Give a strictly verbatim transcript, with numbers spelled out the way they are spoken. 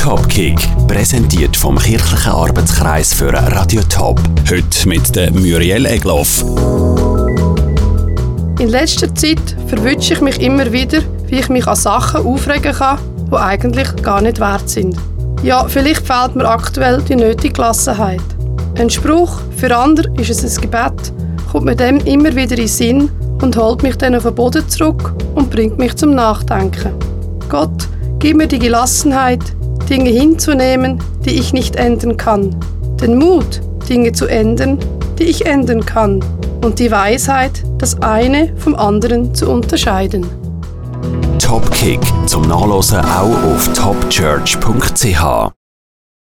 Topkick, präsentiert vom Kirchlichen Arbeitskreis für Radio Top. Heute mit der Muriel Egloff. In letzter Zeit verwünsche ich mich immer wieder, wie ich mich an Sachen aufregen kann, die eigentlich gar nicht wert sind. Ja, vielleicht fehlt mir aktuell die nötige Gelassenheit. Ein Spruch, für andere ist es ein Gebet, kommt mir dem immer wieder in den Sinn und holt mich dann auf den Boden zurück und bringt mich zum Nachdenken. Gott, gib mir die Gelassenheit, Dinge hinzunehmen, die ich nicht ändern kann. Den Mut, Dinge zu ändern, die ich ändern kann. Und die Weisheit, das eine vom anderen zu unterscheiden. Topkick zum Nachlesen auch auf top church punkt c h.